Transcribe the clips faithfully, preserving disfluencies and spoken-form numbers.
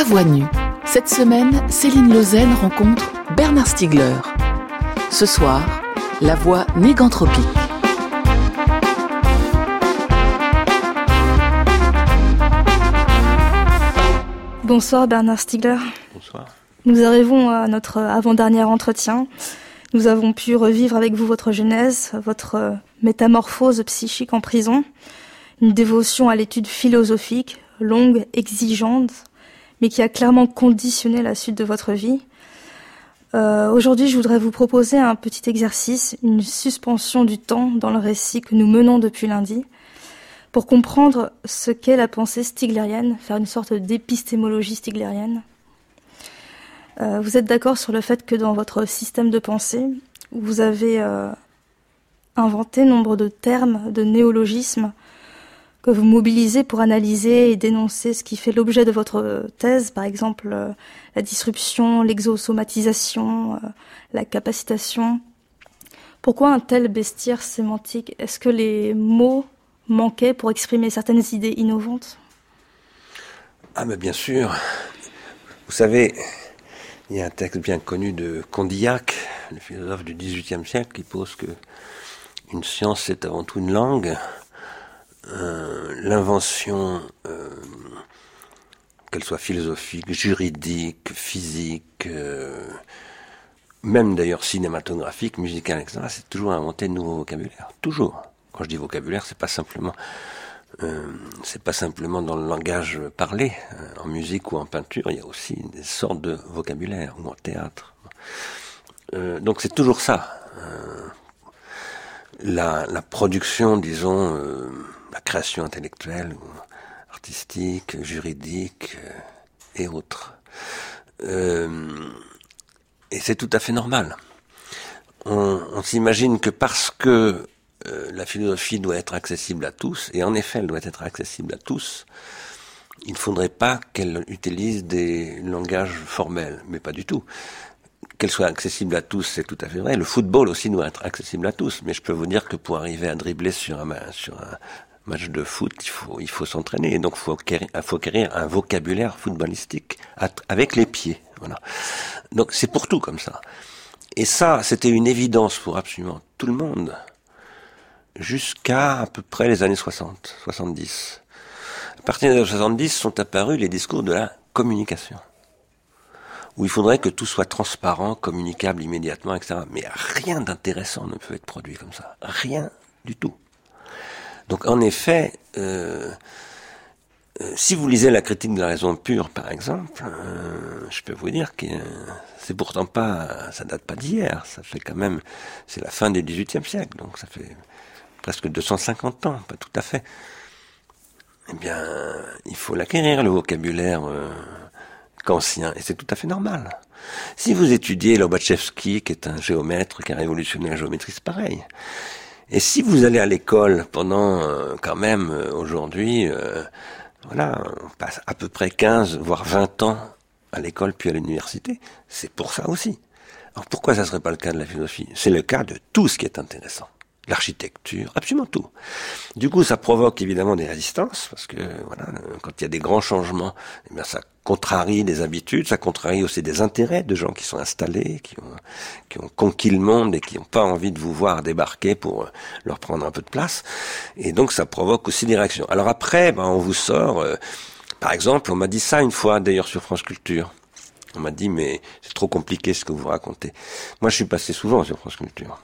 À voix nue, cette semaine, Céline Lausanne rencontre Bernard Stiegler. Ce soir, la voix néganthropique. Bonsoir Bernard Stiegler. Bonsoir. Nous arrivons à notre avant-dernier entretien. Nous avons pu revivre avec vous votre genèse, votre métamorphose psychique en prison, une dévotion à l'étude philosophique, longue, exigeante, mais qui a clairement conditionné la suite de votre vie. Euh, aujourd'hui, je voudrais vous proposer un petit exercice, une suspension du temps dans le récit que nous menons depuis lundi, pour comprendre ce qu'est la pensée stiglérienne, faire une sorte d'épistémologie stiglérienne. Euh, vous êtes d'accord sur le fait que dans votre système de pensée, vous avez euh, inventé nombre de termes, de néologismes que vous mobilisez pour analyser et dénoncer ce qui fait l'objet de votre thèse, par exemple euh, la disruption, l'exosomatisation, euh, la capacitation. Pourquoi un tel bestiaire sémantique ? Est-ce que les mots manquaient pour exprimer certaines idées innovantes ? Ah mais bien sûr. Vous savez, il y a un texte bien connu de Condillac, le philosophe du dix-huitième siècle, qui pose que une science c'est avant tout une langue. Euh, l'invention, euh, qu'elle soit philosophique, juridique, physique, euh, même d'ailleurs cinématographique, musicale, et cetera, c'est toujours inventer de nouveaux vocabulaires. Toujours. Quand je dis vocabulaire, c'est pas simplement, euh, c'est pas simplement dans le langage parlé. En musique ou en peinture, il y a aussi des sortes de vocabulaire, ou en théâtre. Euh, donc c'est toujours ça. Euh, la, la production, disons, euh, la création intellectuelle, ou artistique, juridique, euh, et autres. Euh, et c'est tout à fait normal. On, on s'imagine que parce que euh, la philosophie doit être accessible à tous, et en effet elle doit être accessible à tous, il ne faudrait pas qu'elle utilise des langages formels, mais pas du tout. Qu'elle soit accessible à tous, c'est tout à fait vrai. Le football aussi doit être accessible à tous, mais je peux vous dire que pour arriver à dribbler sur un, sur un match de foot, il faut, il faut s'entraîner, et donc il faut acquérir, faut acquérir un vocabulaire footballistique avec les pieds. Voilà. Donc c'est pour tout comme ça. Et ça, c'était une évidence pour absolument tout le monde, jusqu'à à peu près les années soixante, soixante-dix. À partir des années soixante-dix sont apparus les discours de la communication, où il faudrait que tout soit transparent, communicable immédiatement, et cetera. Mais rien d'intéressant ne peut être produit comme ça. Rien du tout. Donc en effet, euh, euh, si vous lisez la critique de la raison pure, par exemple, euh, je peux vous dire que euh, c'est pourtant pas, ça date pas d'hier, ça fait quand même, c'est la fin du dix-huitième siècle, donc ça fait presque deux cent cinquante ans, pas tout à fait. Eh bien, il faut l'acquérir, le vocabulaire euh, kantien, et c'est tout à fait normal. Si vous étudiez Lobachevsky, qui est un géomètre, qui a révolutionné la géométrie, c'est pareil. Et si vous allez à l'école pendant, euh, quand même, euh, aujourd'hui, euh, voilà, on passe à peu près quinze, voire vingt ans à l'école puis à l'université, c'est pour ça aussi. Alors pourquoi ça serait pas le cas de la philosophie ? C'est le cas de tout ce qui est intéressant. L'architecture, absolument tout. Du coup, ça provoque évidemment des résistances, parce que voilà, quand il y a des grands changements, eh bien ça contrarie des habitudes, ça contrarie aussi des intérêts de gens qui sont installés, qui ont, qui ont conquis le monde et qui n'ont pas envie de vous voir débarquer pour leur prendre un peu de place. Et donc, ça provoque aussi des réactions. Alors après, ben, on vous sort, euh, par exemple, on m'a dit ça une fois, d'ailleurs, sur France Culture. On m'a dit, mais c'est trop compliqué ce que vous racontez. Moi, je suis passé souvent sur France Culture.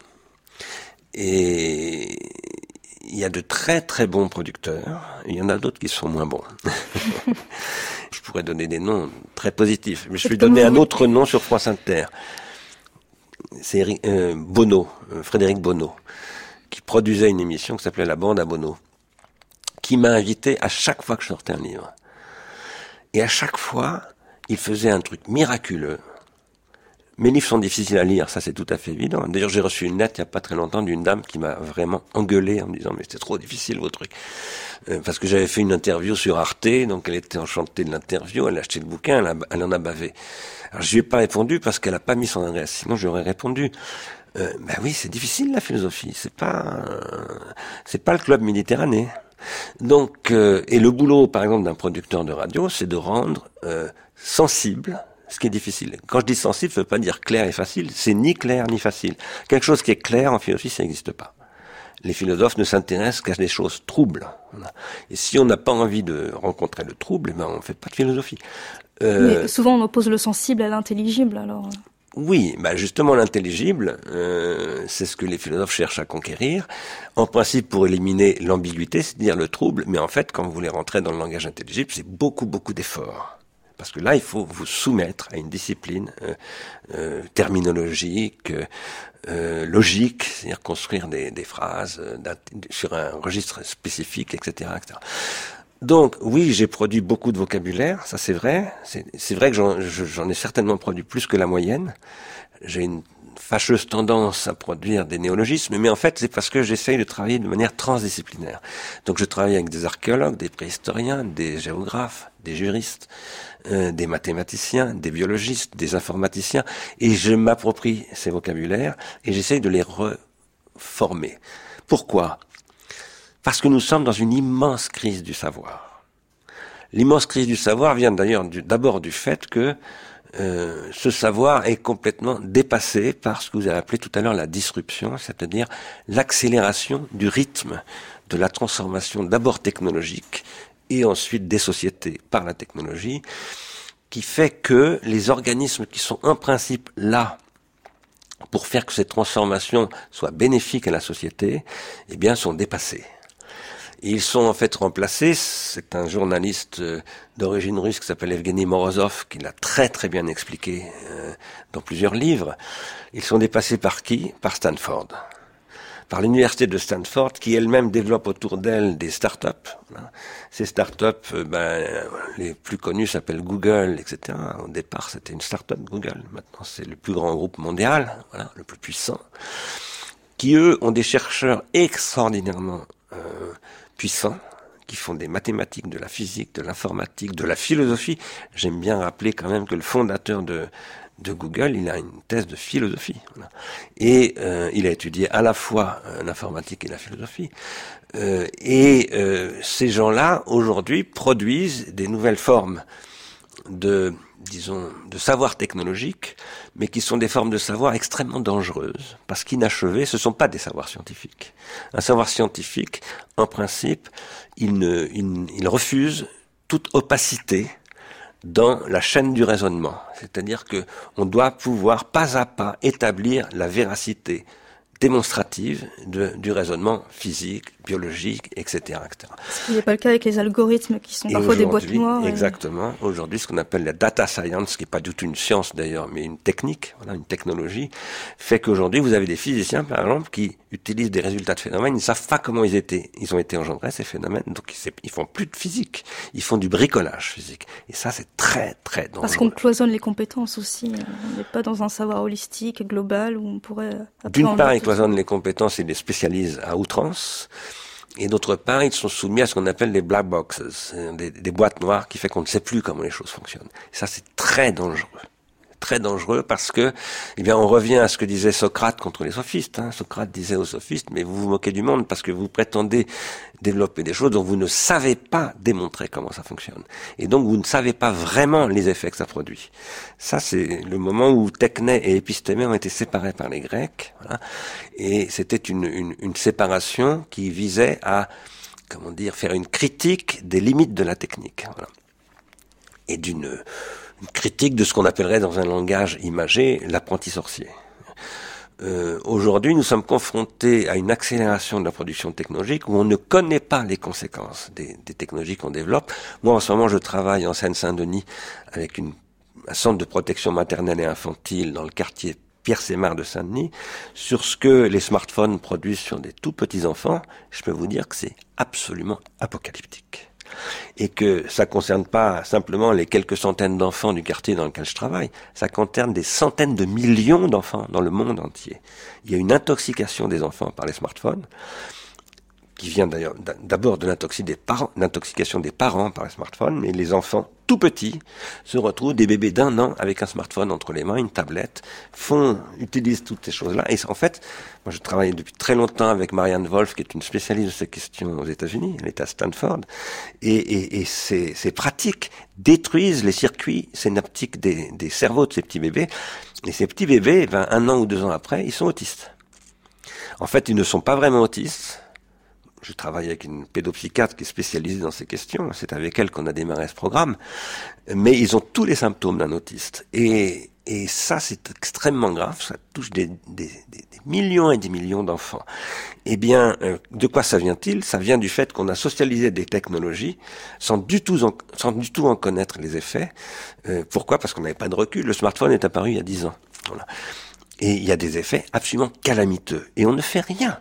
Et il y a de très très bons producteurs, et il y en a d'autres qui sont moins bons. Je pourrais donner des noms très positifs, mais je vais donner un autre nom sur France Inter. C'est Eric, euh, Bono, euh, Frédéric Bono, qui produisait une émission qui s'appelait La Bande à Bono, qui m'a invité à chaque fois que je sortais un livre. Et à chaque fois, il faisait un truc miraculeux. Mes livres sont difficiles à lire, ça c'est tout à fait évident. D'ailleurs, j'ai reçu une lettre il n'y a pas très longtemps d'une dame qui m'a vraiment engueulé en me disant « mais c'est trop difficile vos trucs euh, ». Parce que j'avais fait une interview sur Arte, donc elle était enchantée de l'interview, elle a acheté le bouquin, elle, a, elle en a bavé. Alors je lui ai pas répondu parce qu'elle a pas mis son adresse, sinon j'aurais répondu. Euh, ben oui, c'est difficile la philosophie, c'est pas, euh, c'est pas le club Méditerranée. Donc, euh, et le boulot, par exemple, d'un producteur de radio, c'est de rendre euh, sensible ce qui est difficile. Quand je dis sensible, ça ne veut pas dire clair et facile. C'est ni clair ni facile. Quelque chose qui est clair en philosophie, ça n'existe pas. Les philosophes ne s'intéressent qu'à des choses troubles. Et si on n'a pas envie de rencontrer le trouble, eh ben on ne fait pas de philosophie. Euh, Mais souvent, on oppose le sensible à l'intelligible, alors. Oui, bah justement l'intelligible, euh, c'est ce que les philosophes cherchent à conquérir. En principe, pour éliminer l'ambiguïté, c'est-à-dire le trouble. Mais en fait, quand vous voulez rentrer dans le langage intelligible, c'est beaucoup, beaucoup d'efforts. Parce que là, il faut vous soumettre à une discipline euh, euh, terminologique, euh, logique, c'est-à-dire construire des, des phrases euh, sur un registre spécifique, et cetera, et cetera. Donc, oui, j'ai produit beaucoup de vocabulaire, ça c'est vrai. C'est, c'est vrai que j'en, j'en ai certainement produit plus que la moyenne. J'ai une fâcheuse tendance à produire des néologismes, mais en fait, c'est parce que j'essaye de travailler de manière transdisciplinaire. Donc, je travaille avec des archéologues, des préhistoriens, des géographes, des juristes, euh, des mathématiciens, des biologistes, des informaticiens, et je m'approprie ces vocabulaires et j'essaye de les reformer. Pourquoi ? Parce que nous sommes dans une immense crise du savoir. L'immense crise du savoir vient d'ailleurs du, d'abord du fait que euh, ce savoir est complètement dépassé par ce que vous avez appelé tout à l'heure la disruption, c'est-à-dire l'accélération du rythme de la transformation d'abord technologique et ensuite des sociétés par la technologie, qui fait que les organismes qui sont en principe là pour faire que cette transformation soit bénéfique à la société, eh bien, sont dépassés. Et ils sont en fait remplacés, c'est un journaliste d'origine russe qui s'appelle Evgeny Morozov, qui l'a très très bien expliqué euh, dans plusieurs livres. Ils sont dépassés par qui ? Par Stanford. Par l'université de Stanford, qui elle-même développe autour d'elle des start-up. Ces start-up, euh, ben, les plus connus s'appellent Google, et cetera. Au départ, c'était une start-up, Google. Maintenant, c'est le plus grand groupe mondial, voilà, le plus puissant, qui, eux, ont des chercheurs extraordinairement euh, puissants, qui font des mathématiques, de la physique, de l'informatique, de la philosophie. J'aime bien rappeler quand même que le fondateur de, de Google, il a une thèse de philosophie. Voilà. Et euh, il a étudié à la fois euh, l'informatique et la philosophie. Euh, et euh, ces gens-là, aujourd'hui, produisent des nouvelles formes de, disons, de savoir technologique, mais qui sont des formes de savoir extrêmement dangereuses, parce qu'inachevées, ce ne sont pas des savoirs scientifiques. Un savoir scientifique, en principe, il, ne, il, il refuse toute opacité dans la chaîne du raisonnement. C'est-à-dire que on doit pouvoir pas à pas établir la véracité démonstrative de, du raisonnement physique, biologique, et cetera, et cetera. Ce qui n'est pas le cas avec les algorithmes qui sont et parfois des boîtes noires. Exactement. Et... Aujourd'hui, ce qu'on appelle la data science, qui n'est pas du tout une science d'ailleurs, mais une technique, voilà, une technologie, fait qu'aujourd'hui, vous avez des physiciens, par exemple, qui utilisent des résultats de phénomènes, ils ne savent pas comment ils étaient, ils ont été engendrés, ces phénomènes, donc ils, ils font plus de physique, ils font du bricolage physique. Et ça, c'est très, très dangereux. Parce qu'on cloisonne les compétences aussi. On n'est pas dans un savoir holistique, global, où on pourrait... D'une part, ils cloisonnent les compétences et les spécialisent à outrance. Et d'autre part, ils sont soumis à ce qu'on appelle les black boxes, des, des boîtes noires qui fait qu'on ne sait plus comment les choses fonctionnent. Et ça, c'est très dangereux. Très dangereux parce que, eh bien, on revient à ce que disait Socrate contre les sophistes. Hein. Socrate disait aux sophistes, mais vous vous moquez du monde parce que vous prétendez développer des choses dont vous ne savez pas démontrer comment ça fonctionne. Et donc, vous ne savez pas vraiment les effets que ça produit. Ça, c'est le moment où Techné et Épistémé ont été séparés par les Grecs. Voilà. Et c'était une, une, une séparation qui visait à, comment dire, faire une critique des limites de la technique. Voilà. Et d'une... une critique de ce qu'on appellerait dans un langage imagé l'apprenti sorcier. Euh, aujourd'hui, nous sommes confrontés à une accélération de la production technologique où on ne connaît pas les conséquences des, des technologies qu'on développe. Moi, en ce moment, je travaille en Seine-Saint-Denis avec une, un centre de protection maternelle et infantile dans le quartier Pierre-Sémard de Saint-Denis sur ce que les smartphones produisent sur des tout petits enfants. Je peux vous dire que c'est absolument apocalyptique. Et que ça ne concerne pas simplement les quelques centaines d'enfants du quartier dans lequel je travaille, ça concerne des centaines de millions d'enfants dans le monde entier. Il y a une intoxication des enfants par les smartphones qui vient d'ailleurs d'abord de l'intoxication des parents par les smartphones, mais les enfants tout petits se retrouvent, des bébés d'un an avec un smartphone entre les mains, une tablette, font, utilisent toutes ces choses-là. Et en fait, moi je travaille depuis très longtemps avec Marianne Wolf, qui est une spécialiste de ces questions aux États-Unis, elle est à Stanford, et, et, et ces, ces pratiques détruisent les circuits synaptiques des, des cerveaux de ces petits bébés. Et ces petits bébés, ben, un an ou deux ans après, ils sont autistes. En fait, ils ne sont pas vraiment autistes. Je travaille avec une pédopsychiatre qui est spécialisée dans ces questions. C'est avec elle qu'on a démarré ce programme. Mais ils ont tous les symptômes d'un autiste. Et, et ça, c'est extrêmement grave. Ça touche des, des, des, des millions et des millions d'enfants. Eh bien, euh, de quoi ça vient-il? Ça vient du fait qu'on a socialisé des technologies sans du tout en, sans du tout en connaître les effets. Euh, pourquoi? Parce qu'on n'avait pas de recul. Le smartphone est apparu il y a dix ans. Voilà. Et il y a des effets absolument calamiteux. Et on ne fait rien.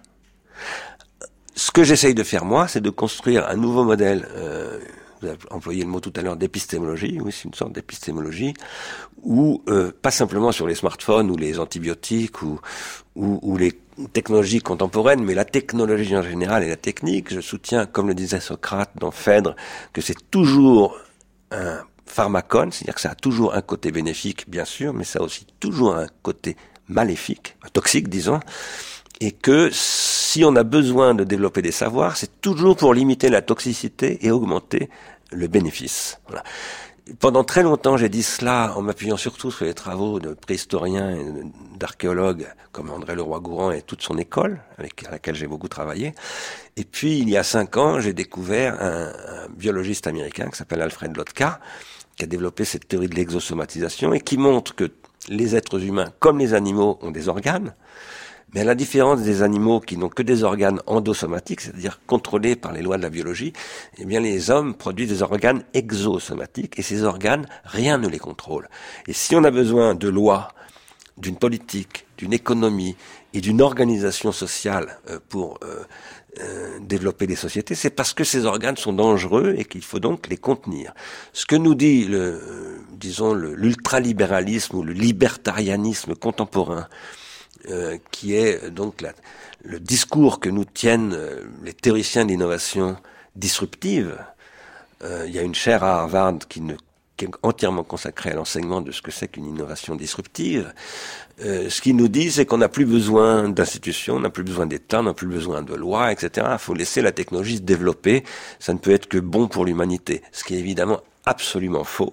Ce que j'essaye de faire, moi, c'est de construire un nouveau modèle, euh, vous avez employé le mot tout à l'heure d'épistémologie, oui, c'est une sorte d'épistémologie, où, euh, pas simplement sur les smartphones ou les antibiotiques ou, ou, ou les technologies contemporaines, mais la technologie en général et la technique. Je soutiens, comme le disait Socrate dans Phèdre, que c'est toujours un pharmacone, c'est-à-dire que ça a toujours un côté bénéfique, bien sûr, mais ça a aussi toujours un côté maléfique, toxique, disons, et que si on a besoin de développer des savoirs, c'est toujours pour limiter la toxicité et augmenter le bénéfice. Voilà. Pendant très longtemps, j'ai dit cela en m'appuyant surtout sur les travaux de préhistoriens et d'archéologues comme André Leroi-Gourhan et toute son école, avec laquelle j'ai beaucoup travaillé. Et puis, il y a cinq ans, j'ai découvert un, un biologiste américain qui s'appelle Alfred Lotka, qui a développé cette théorie de l'exosomatisation et qui montre que les êtres humains, comme les animaux, ont des organes. Mais à la différence des animaux qui n'ont que des organes endosomatiques, c'est-à-dire contrôlés par les lois de la biologie, eh bien les hommes produisent des organes exosomatiques et ces organes, rien ne les contrôle. Et si on a besoin de lois, d'une politique, d'une économie et d'une organisation sociale euh, pour euh, euh, développer des sociétés, c'est parce que ces organes sont dangereux et qu'il faut donc les contenir. Ce que nous dit le, euh, disons, le, l'ultralibéralisme ou le libertarianisme contemporain, Euh, qui est donc la, le discours que nous tiennent euh, les théoriciens d'innovation disruptive. Euh, il y a une chaire à Harvard qui, ne, qui est entièrement consacrée à l'enseignement de ce que c'est qu'une innovation disruptive. Euh, ce qu'ils nous disent, c'est qu'on n'a plus besoin d'institutions, on n'a plus besoin d'État, on n'a plus besoin de lois, et cetera. Il faut laisser la technologie se développer. Ça ne peut être que bon pour l'humanité, ce qui est évidemment absolument faux.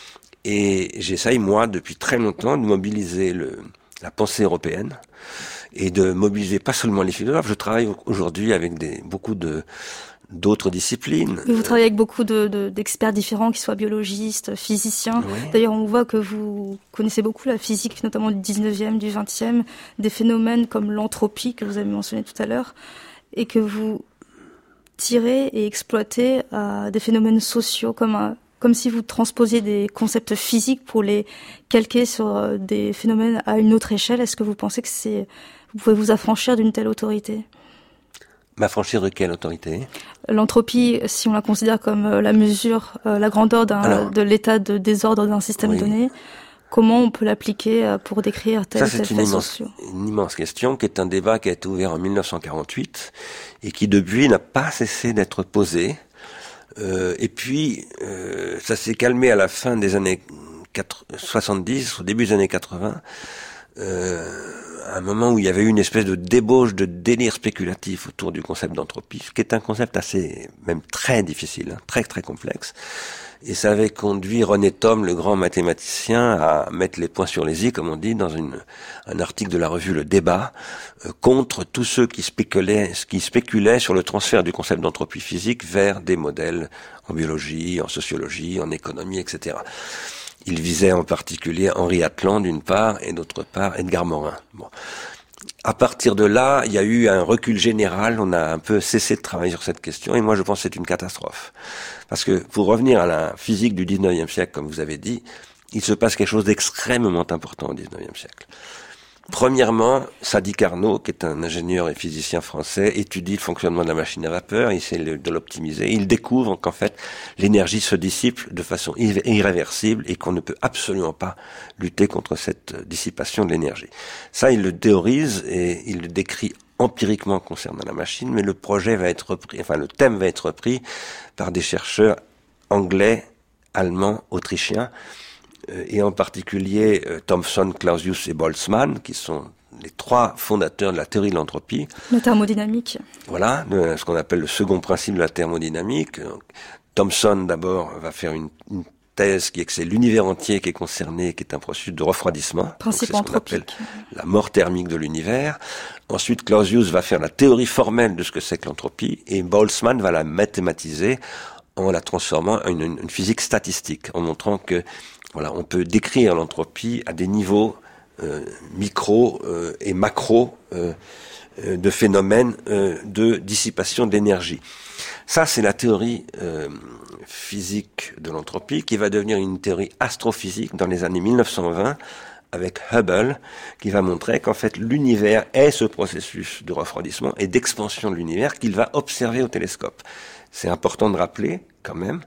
Et j'essaye, moi, depuis très longtemps, de mobiliser le la pensée européenne et de mobiliser pas seulement les philosophes. Je travaille aujourd'hui avec des, beaucoup de, d'autres disciplines. Et vous travaillez avec beaucoup de, de, d'experts différents, qui soient biologistes, physiciens. Oui. D'ailleurs, on voit que vous connaissez beaucoup la physique, notamment du dix-neuvième, du vingtième, des phénomènes comme l'entropie que vous avez mentionné tout à l'heure, et que vous tirez et exploitez à des phénomènes sociaux comme un comme si vous transposiez des concepts physiques pour les calquer sur des phénomènes à une autre échelle. Est-ce que vous pensez que c'est, vous pouvez vous affranchir d'une telle autorité? M'affranchir de quelle autorité? L'entropie, si on la considère comme la mesure, la grandeur d'un, Alors, de l'état de désordre d'un système oui. donné, comment on peut l'appliquer pour décrire tel ou tel fait social? C'est une immense question qui est un débat qui a été ouvert en mille neuf cent quarante-huit et qui depuis n'a pas cessé d'être posé. Euh, et puis, euh, ça s'est calmé à la fin des années soixante-dix, au début des années quatre-vingts, euh, à un moment où il y avait eu une espèce de débauche de délire spéculatif autour du concept d'entropie, ce qui est un concept assez, même très difficile, hein, très très complexe. Et ça avait conduit René Thom, le grand mathématicien, à mettre les points sur les i, comme on dit, dans une, un article de la revue Le Débat, euh, contre tous ceux qui spéculaient, qui spéculaient sur le transfert du concept d'entropie physique vers des modèles en biologie, en sociologie, en économie, et cetera. Il visait en particulier Henri Atlan d'une part, et d'autre part Edgar Morin. Bon. À partir de là, il y a eu un recul général, on a un peu cessé de travailler sur cette question, et moi je pense que c'est une catastrophe. Parce que, pour revenir à la physique du dix-neuvième siècle, comme vous avez dit, il se passe quelque chose d'extrêmement important au dix-neuvième siècle. Premièrement, Sadi Carnot, qui est un ingénieur et physicien français, étudie le fonctionnement de la machine à vapeur, il essaie de l'optimiser, il découvre qu'en fait, l'énergie se dissipe de façon irréversible et qu'on ne peut absolument pas lutter contre cette dissipation de l'énergie. Ça, il le théorise et il le décrit empiriquement concernant la machine, mais le projet va être repris, enfin le thème va être repris par des chercheurs anglais, allemands, autrichiens, euh, et en particulier euh, Thomson, Clausius et Boltzmann, qui sont les trois fondateurs de la théorie de l'entropie. La thermodynamique. Voilà, de, ce qu'on appelle le second principe de la thermodynamique. Donc, Thomson, d'abord, va faire une, une thèse qui est que c'est l'univers entier qui est concerné, qui est un processus de refroidissement. Principe Donc, c'est ce qu'on appelle anthropique. la mort thermique de l'univers. Ensuite, Clausius va faire la théorie formelle de ce que c'est que l'entropie, et Boltzmann va la mathématiser en la transformant en une, une physique statistique, en montrant que, voilà, on peut décrire l'entropie à des niveaux Euh, micro euh, et macro euh, euh, de phénomènes euh, de dissipation d'énergie. Ça, c'est la théorie euh, physique de l'entropie qui va devenir une théorie astrophysique dans les années mille neuf cent vingt avec Hubble, qui va montrer qu'en fait l'univers est ce processus de refroidissement et d'expansion de l'univers qu'il va observer au télescope. C'est important de rappeler quand même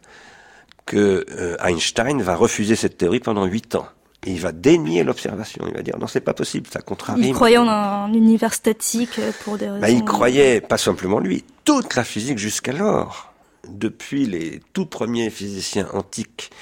que euh, Einstein va refuser cette théorie pendant huit ans. Et il va dénier l'observation. Il va dire non, c'est pas possible, ça contrarie. Il croyait en un univers statique pour des raisons. Bah, il croyait, pas simplement lui, toute la physique jusqu'alors, depuis les tout premiers physiciens antiques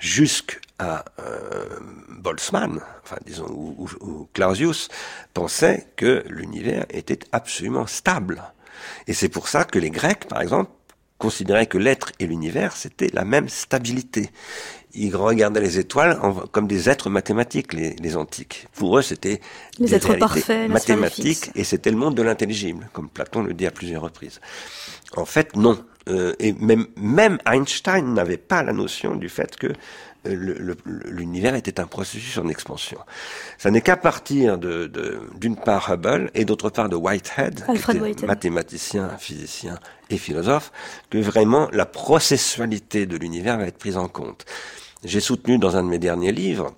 jusqu'à euh, Boltzmann, enfin disons, ou, ou, ou Clausius, pensaient que l'univers était absolument stable. Et c'est pour ça que les Grecs, par exemple, considéraient que l'être et l'univers, c'était la même stabilité. Ils regardaient les étoiles en, comme des êtres mathématiques, les, les antiques. Pour eux, c'était les des êtres parfaits, mathématiques, et c'était le monde de l'intelligible, comme Platon le dit à plusieurs reprises. En fait, non. Euh, et même, même Einstein n'avait pas la notion du fait que euh, le, le, l'univers était un processus en expansion. Ça n'est qu'à partir de, de, d'une part Hubble et d'autre part de Whitehead, Alfred qui était Whitehead. mathématicien, physicien et philosophe, que vraiment la processualité de l'univers va être prise en compte. J'ai soutenu dans un de mes derniers livres,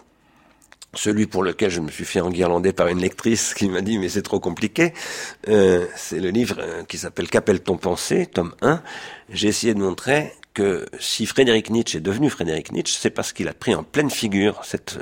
celui pour lequel je me suis fait enguirlander par une lectrice qui m'a dit « mais c'est trop compliqué euh, », c'est le livre euh, qui s'appelle « Qu'appelle-t-on penser ?», tome un. J'ai essayé de montrer que si Friedrich Nietzsche est devenu Friedrich Nietzsche, c'est parce qu'il a pris en pleine figure cette,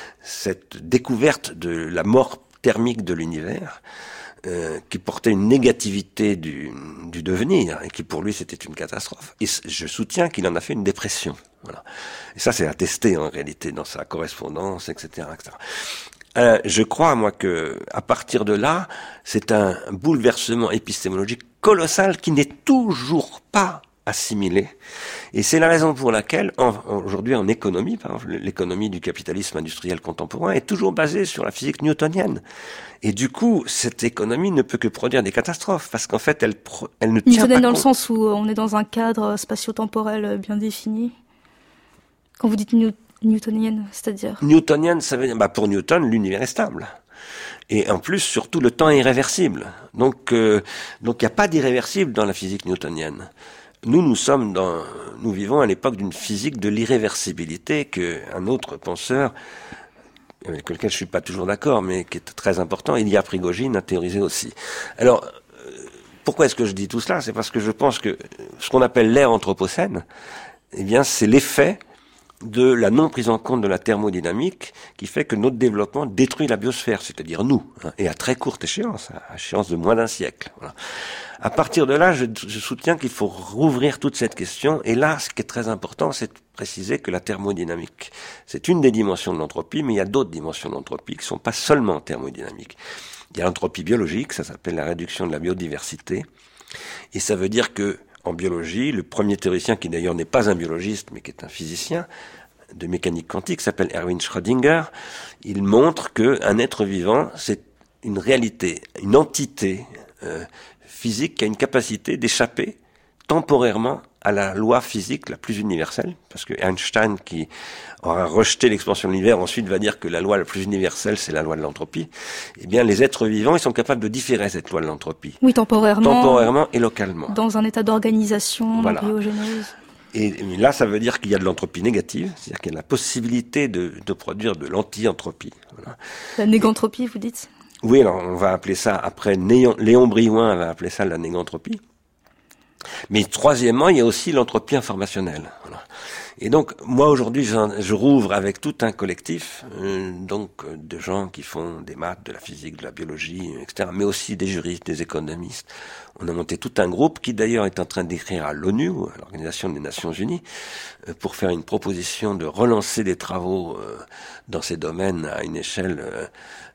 cette découverte de la mort thermique de l'univers, Euh, qui portait une négativité du, du devenir, et qui pour lui c'était une catastrophe. Et je soutiens qu'il en a fait une dépression. Voilà. Et ça c'est attesté en réalité dans sa correspondance, et cetera, et cetera. Euh, je crois moi que à partir de là, c'est un bouleversement épistémologique colossal qui n'est toujours pas assimilé. Et c'est la raison pour laquelle, en, aujourd'hui en économie, par exemple, l'économie du capitalisme industriel contemporain est toujours basée sur la physique newtonienne. Et du coup, cette économie ne peut que produire des catastrophes, parce qu'en fait, elle, pro, elle ne tient pas compte. Newtonienne dans le sens où on est dans un cadre spatio-temporel bien défini. Quand vous dites new, newtonienne, c'est-à-dire? Newtonienne, ça veut dire, bah, pour Newton, l'univers est stable. Et en plus, surtout, le temps est irréversible. Donc, euh, donc il n'y a pas d'irréversible dans la physique newtonienne. Nous, nous sommes dans, nous vivons à l'époque d'une physique de l'irréversibilité qu'un autre penseur, avec lequel je suis pas toujours d'accord, mais qui est très important, Ilya Prigogine, a théorisé aussi. Alors, pourquoi est-ce que je dis tout cela? C'est parce que je pense que ce qu'on appelle l'ère anthropocène, eh bien, c'est l'effet de la non prise en compte de la thermodynamique qui fait que notre développement détruit la biosphère, c'est-à-dire nous, hein, et à très courte échéance, à échéance de moins d'un siècle. Voilà. À partir de là, je, je soutiens qu'il faut rouvrir toute cette question, et là, ce qui est très important, c'est de préciser que la thermodynamique, c'est une des dimensions de l'entropie, mais il y a d'autres dimensions de l'entropie qui ne sont pas seulement thermodynamiques. Il y a l'entropie biologique, ça s'appelle la réduction de la biodiversité, et ça veut dire que en biologie, le premier théoricien, qui d'ailleurs n'est pas un biologiste, mais qui est un physicien de mécanique quantique, s'appelle Erwin Schrödinger, il montre qu'un être vivant, c'est une réalité, une entité euh, physique qui a une capacité d'échapper temporairement à la loi physique la plus universelle, parce que Einstein, qui aura rejeté l'expansion de l'univers, ensuite va dire que la loi la plus universelle, c'est la loi de l'entropie. Eh bien, les êtres vivants, ils sont capables de différer cette loi de l'entropie. Oui, temporairement. Temporairement et localement. Dans un état d'organisation, voilà. d'embryogenèse. Et là, ça veut dire qu'il y a de l'entropie négative, c'est-à-dire qu'il y a la possibilité de, de produire de l'anti-entropie. Voilà. La négantropie, vous dites? Oui, alors on va appeler ça, après Néon, Léon Brillouin va appeler ça la négantropie. Mais troisièmement, il y a aussi l'entropie informationnelle. Voilà. Et donc, moi aujourd'hui, je, je rouvre avec tout un collectif, euh, donc de gens qui font des maths, de la physique, de la biologie, et cetera, mais aussi des juristes, des économistes. On a monté tout un groupe qui d'ailleurs est en train d'écrire à l'ONU, à l'Organisation des Nations Unies, euh, pour faire une proposition de relancer des travaux euh, dans ces domaines à une échelle euh,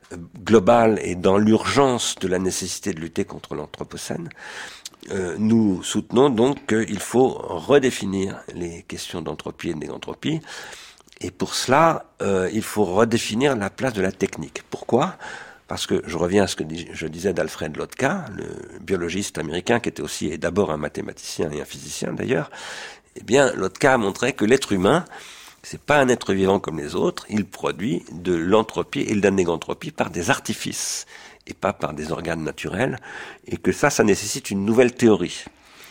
globale et dans l'urgence de la nécessité de lutter contre l'anthropocène. Euh, nous soutenons donc qu'il faut redéfinir les questions d'entropie et de négantropie. Et pour cela, euh, il faut redéfinir la place de la technique. Pourquoi ? Parce que je reviens à ce que je disais d'Alfred Lotka, le biologiste américain qui était aussi d'abord un mathématicien et un physicien d'ailleurs. Eh bien, Lotka a montré que l'être humain, c'est pas un être vivant comme les autres, il produit de l'entropie et de la négantropie par des artifices et pas par des organes naturels, et que ça, ça nécessite une nouvelle théorie.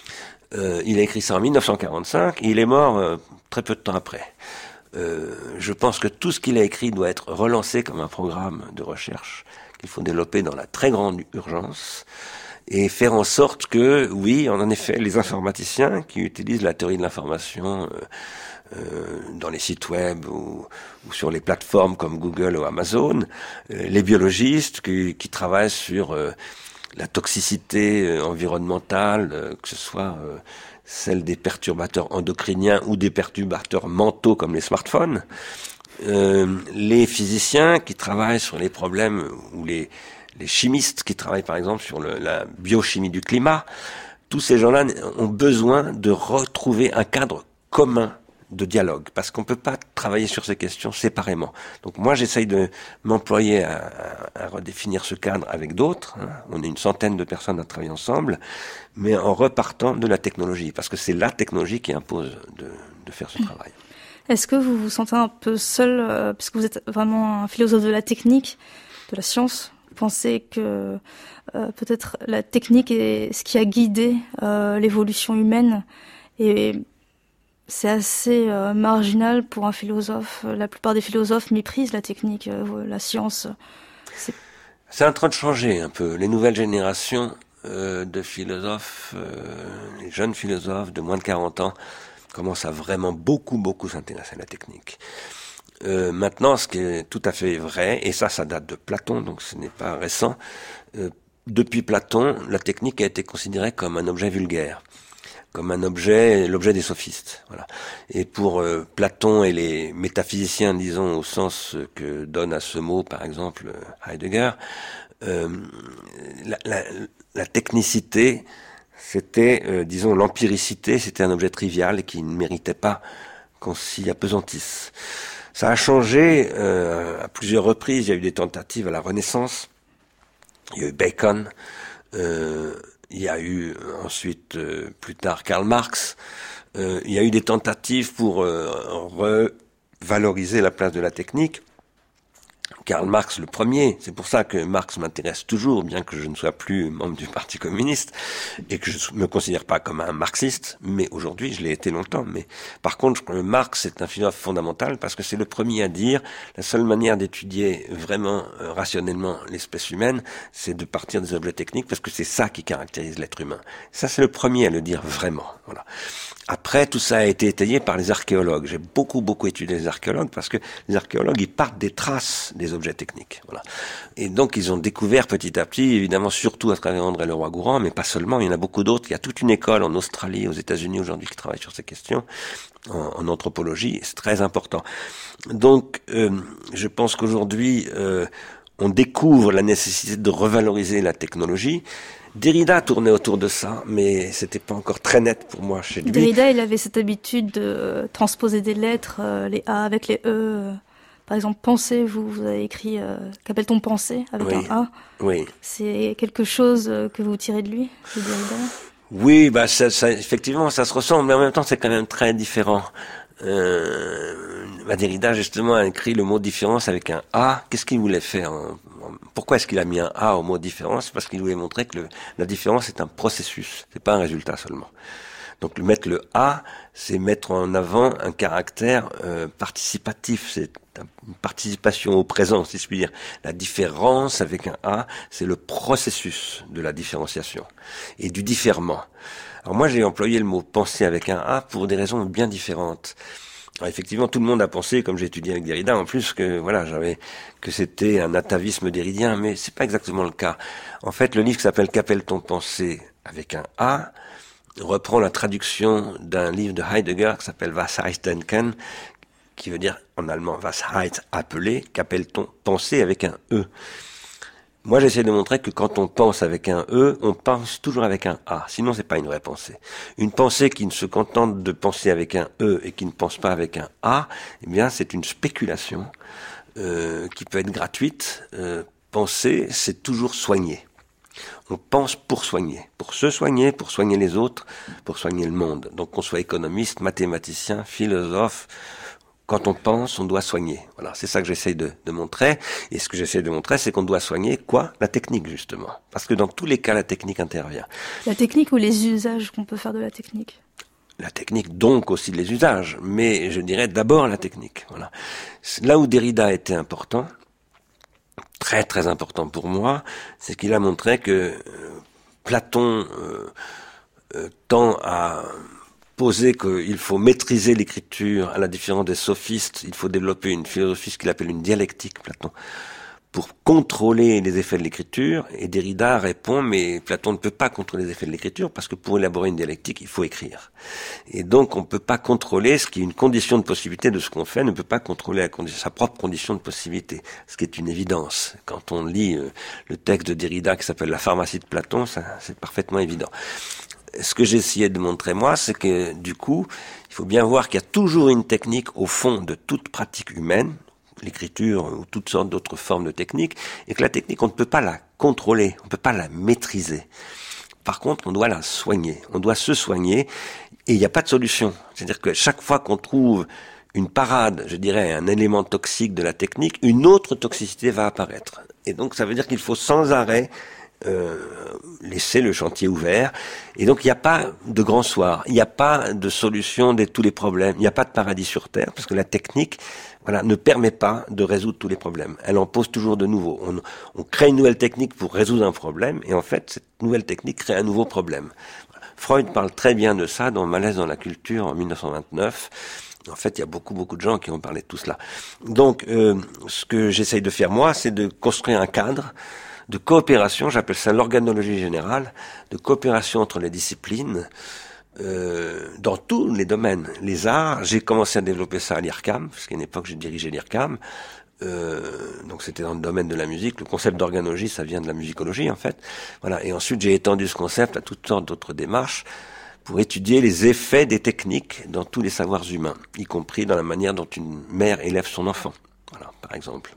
Euh, il a écrit ça en mille neuf cent quarante-cinq, et il est mort euh, très peu de temps après. Euh, je pense que tout ce qu'il a écrit doit être relancé comme un programme de recherche qu'il faut développer dans la très grande urgence, et faire en sorte que, oui, en effet, les informaticiens qui utilisent la théorie de l'information euh, Euh, dans les sites web ou, ou sur les plateformes comme Google ou Amazon, euh, les biologistes qui, qui travaillent sur euh, la toxicité euh, environnementale, euh, que ce soit euh, celle des perturbateurs endocriniens ou des perturbateurs mentaux comme les smartphones, euh, les physiciens qui travaillent sur les problèmes, ou les, les chimistes qui travaillent par exemple sur le, la biochimie du climat, tous ces gens-là ont besoin de retrouver un cadre commun de dialogue, parce qu'on peut pas travailler sur ces questions séparément. Donc moi, j'essaye de m'employer à, à, à redéfinir ce cadre avec d'autres. Hein. On est une centaine de personnes à travailler ensemble, mais en repartant de la technologie, parce que c'est la technologie qui impose de, de faire ce travail. Est-ce que vous vous sentez un peu seul, euh, puisque vous êtes vraiment un philosophe de la technique, de la science ? Vous pensez que euh, peut-être la technique est ce qui a guidé euh, l'évolution humaine, et c'est assez euh, marginal pour un philosophe. La plupart des philosophes méprisent la technique, euh, la science. C'est... c'est en train de changer un peu. Les nouvelles générations euh, de philosophes, euh, les jeunes philosophes de moins de quarante ans, commencent à vraiment beaucoup, beaucoup s'intéresser à la technique. Euh, maintenant, ce qui est tout à fait vrai, et ça, ça date de Platon, donc ce n'est pas récent, euh, depuis Platon, la technique a été considérée comme un objet vulgaire, comme un objet, l'objet des sophistes. Voilà. Et pour euh, Platon et les métaphysiciens, disons, au sens que donne à ce mot, par exemple, Heidegger, euh, la, la, la technicité, c'était, euh, disons, l'empiricité, c'était un objet trivial et qui ne méritait pas qu'on s'y appesantisse. Ça a changé euh, à plusieurs reprises. Il y a eu des tentatives à la Renaissance. Il y a eu Bacon. Euh, Il y a eu ensuite, euh, plus tard, Karl Marx. Euh, il y a eu des tentatives pour euh, revaloriser la place de la technique. Karl Marx le premier, c'est pour ça que Marx m'intéresse toujours, bien que je ne sois plus membre du Parti communiste et que je ne me considère pas comme un marxiste, mais aujourd'hui je l'ai été longtemps. Mais par contre, Marx est un philosophe fondamental parce que c'est le premier à dire la seule manière d'étudier vraiment euh, rationnellement l'espèce humaine, c'est de partir des objets techniques, parce que c'est ça qui caractérise l'être humain. Ça, c'est le premier à le dire vraiment. Voilà. Après, tout ça a été étayé par les archéologues. J'ai beaucoup, beaucoup étudié les archéologues parce que les archéologues, ils partent des traces des objets techniques. Voilà. Et donc, ils ont découvert petit à petit, évidemment, surtout à travers André Leroi-Gourhan, mais pas seulement, il y en a beaucoup d'autres. Il y a toute une école en Australie, aux États-Unis aujourd'hui qui travaille sur ces questions, en, en anthropologie. C'est très important. Donc, euh, je pense qu'aujourd'hui, euh, on découvre la nécessité de revaloriser la technologie. Derrida tournait autour de ça, mais c'était pas encore très net pour moi chez lui. Derrida, il avait cette habitude de transposer des lettres, euh, les A avec les E. Par exemple, penser, vous, vous avez écrit, euh, qu'appelle-t-on penser avec oui. un A. Oui. C'est quelque chose que vous tirez de lui, de Derrida? Oui, bah ça, ça, effectivement, ça se ressemble, mais en même temps, c'est quand même très différent. Euh, bah Derrida, justement, a écrit le mot différence avec un A. Qu'est-ce qu'il voulait faire hein? Pourquoi est-ce qu'il a mis un A au mot différence? C'est parce qu'il voulait montrer que le, la différence est un processus, c'est pas un résultat seulement. Donc mettre le A, c'est mettre en avant un caractère euh, participatif, c'est une participation au présent, si je puis dire. La différence avec un A, c'est le processus de la différenciation et du différement. Alors moi, j'ai employé le mot penser avec un A pour des raisons bien différentes. Alors effectivement, tout le monde a pensé, comme j'ai étudié avec Derrida, en plus que voilà, j'avais que c'était un atavisme derridien, mais c'est pas exactement le cas. En fait, le livre qui s'appelle Qu'appelle-t-on penser avec un A reprend la traduction d'un livre de Heidegger qui s'appelle Was heißt denken, qui veut dire en allemand Was heißt appeler, qu'appelle-t-on penser avec un E. Moi, j'essaie de montrer que quand on pense avec un E, on pense toujours avec un A. Sinon, c'est pas une vraie pensée. Une pensée qui ne se contente de penser avec un E et qui ne pense pas avec un A, eh bien, c'est une spéculation euh, qui peut être gratuite. Euh, penser, c'est toujours soigner. On pense pour soigner, pour se soigner, pour soigner les autres, pour soigner le monde. Donc, qu'on soit économiste, mathématicien, philosophe, quand on pense, on doit soigner. Voilà, c'est ça que j'essaie de, de montrer. Et ce que j'essaie de montrer, c'est qu'on doit soigner quoi ? La technique, justement. Parce que dans tous les cas, la technique intervient. La technique ou les usages qu'on peut faire de la technique ? La technique, donc aussi les usages. Mais je dirais d'abord la technique. Voilà. Là où Derrida était important, très très important pour moi, c'est qu'il a montré que euh, Platon euh, euh, tend à poser qu'il faut maîtriser l'écriture, à la différence des sophistes, il faut développer une philosophie, ce qu'il appelle une dialectique, Platon, pour contrôler les effets de l'écriture. Et Derrida répond, mais Platon ne peut pas contrôler les effets de l'écriture, parce que pour élaborer une dialectique, il faut écrire. Et donc, on ne peut pas contrôler ce qui est une condition de possibilité de ce qu'on fait, ne peut pas contrôler la condition, sa propre condition de possibilité, ce qui est une évidence. Quand on lit euh, le texte de Derrida qui s'appelle La pharmacie de Platon, ça, c'est parfaitement évident. Ce que j'essayais de montrer, moi, c'est que, du coup, il faut bien voir qu'il y a toujours une technique au fond de toute pratique humaine, l'écriture ou toutes sortes d'autres formes de techniques, et que la technique, on ne peut pas la contrôler, on ne peut pas la maîtriser. Par contre, on doit la soigner, on doit se soigner, et il n'y a pas de solution. C'est-à-dire que chaque fois qu'on trouve une parade, je dirais, un élément toxique de la technique, une autre toxicité va apparaître. Et donc, ça veut dire qu'il faut sans arrêt Euh, laisser le chantier ouvert. Et donc, il n'y a pas de grand soir. Il n'y a pas de solution de tous les problèmes. Il n'y a pas de paradis sur Terre, parce que la technique, voilà, ne permet pas de résoudre tous les problèmes. Elle en pose toujours de nouveaux. On, on crée une nouvelle technique pour résoudre un problème, et en fait, cette nouvelle technique crée un nouveau problème. Freud parle très bien de ça dans Malaise dans la culture en dix-neuf cent vingt-neuf. En fait, il y a beaucoup, beaucoup de gens qui ont parlé de tout cela. Donc, euh, ce que j'essaye de faire, moi, c'est de construire un cadre de coopération, j'appelle ça l'organologie générale, de coopération entre les disciplines, euh, dans tous les domaines. Les arts, j'ai commencé à développer ça à l'I R C A M, parce qu'à une époque, j'ai dirigé l'I R C A M, euh, donc c'était dans le domaine de la musique. Le concept d'organologie, ça vient de la musicologie, en fait. Voilà. Et ensuite, j'ai étendu ce concept à toutes sortes d'autres démarches pour étudier les effets des techniques dans tous les savoirs humains, y compris dans la manière dont une mère élève son enfant. Voilà, par exemple.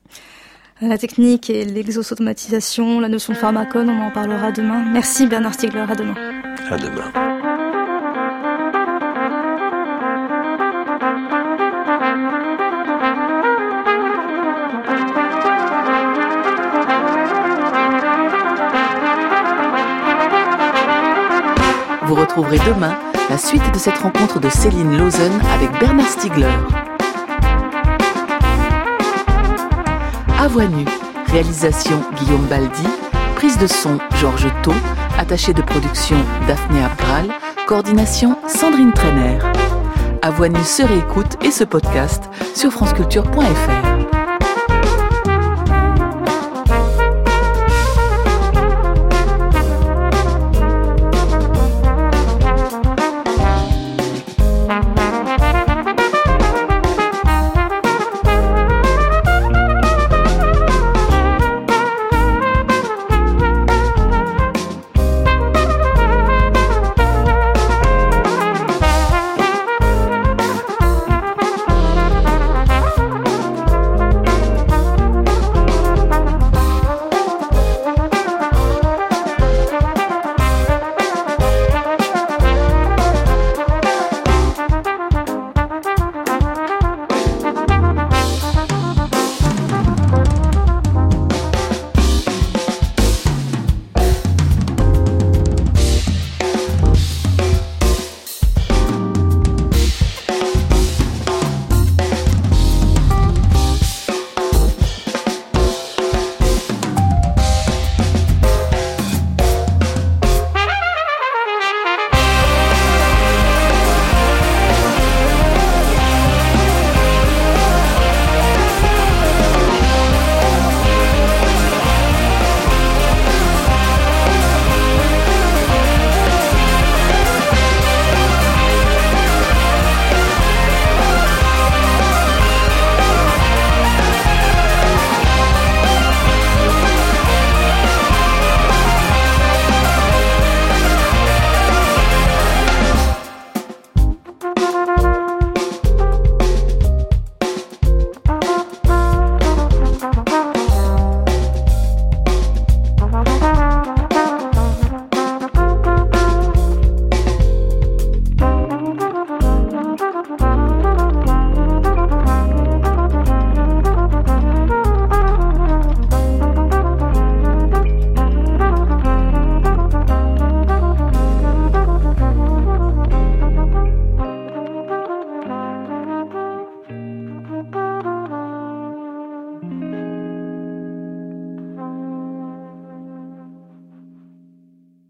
La technique et l'exosomatisation, la notion de pharmacone, on en parlera demain. Merci Bernard Stiegler, à demain. À demain. Vous retrouverez demain la suite de cette rencontre de Céline Lauzen avec Bernard Stiegler. À voix nue, réalisation Guillaume Baldi, prise de son Georges Thau, attaché de production Daphné Abgral, coordination Sandrine Trainer. À voix nue se réécoute et se podcast sur franceculture point f r.